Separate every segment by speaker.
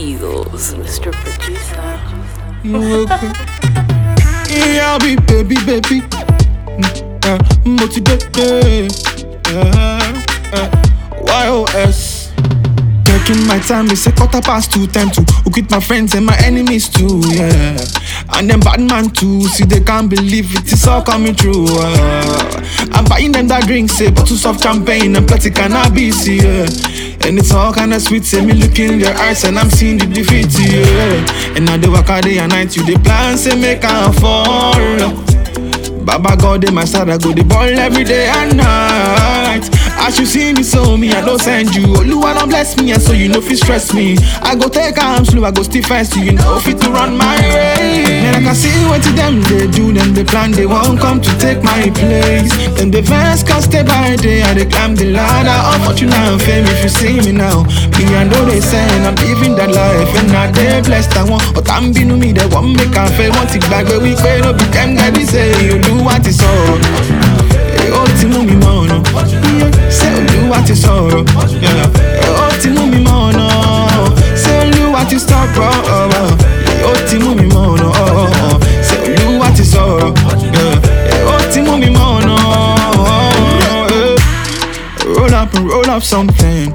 Speaker 1: Eagles, Mr. Producer.
Speaker 2: Okay. Yeah, I'll be baby. Motivated. YOS. Taking my time, it's a 2:15 time to hook with my friends and my enemies too, yeah. And them bad man too, see they can't believe it, it's all coming true. I'm buying them that drink, say bottles of champagne and plenty cannabis, yeah. And it's all kinda sweet, say me looking in their eyes and I'm seeing the defeat, yeah. And now they work all day and night, you they plan, say make I fall. Baba God in my side, I go the ball every day and night. As you see me, so me, I don't send you. Oluwa don't bless me, and so you know if you stress me. I go take arms slow, I go still fast, you know fit to run my race. Man, I can see what to them they do, them they plan, they won't come to take my place. Then the fans can stay by day, and they climb the ladder of fortune and fame. If you see me now, me I know they say I'm living that life, and now they blessed. I want, but I'm being me, they won't make a fail. Want it back, but we pay no be them that they say you do what is all. Oh, Timumi Mono. Say, you what is all. Oh, Timumi Mono. Say, you what is stop. Oh, Timumi Mono. Say, you what is all. Oh, Timumi Mono. Roll up and roll up something.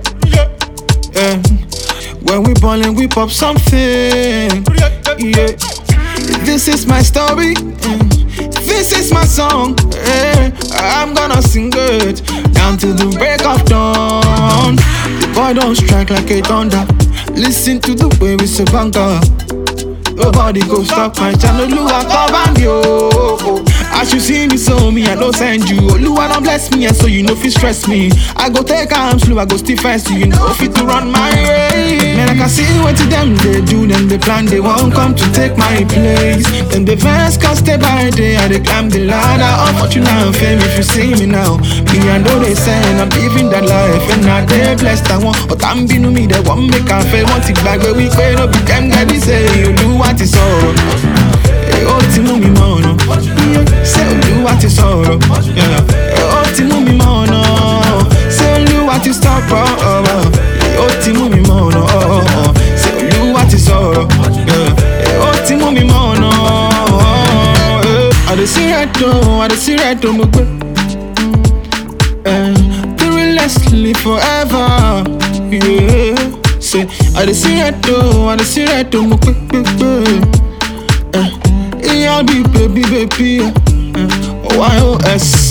Speaker 2: When we ballin', we pop something. Yeah. This is my story. This is my song, I'm gonna sing it down to the break of dawn. The boy don't strike like a thunder. Listen to the way we say banga. Nobody go stop my channel, look at cover yo. As you see me, so me, I don't send you. Oluwa don't bless me, and so you know if you stress me. I go take arms slow, I go still fast, you know fit to run my race. Man, I can see what to them they do, them they plan, they won't come to take my place. Then the fans can stay by day, and they climb the ladder of fortune and fame. If you see me now, me I know they say I'm living that life, and now they blessed. I want, but I'm being me, they won't make a fail. Want it back, but we pay no be them that they say you do what is all. Oh, Timumi Mono. Say, you what is all. Oh, Timumi Mono. Say, you what is stop. Oh, Timumi Mono. Say, you what is all. Oh, Timumi Mono. I dey see right though, the realest live forever. Yeah. Say, I dey see right though, I'll be baby, YOS.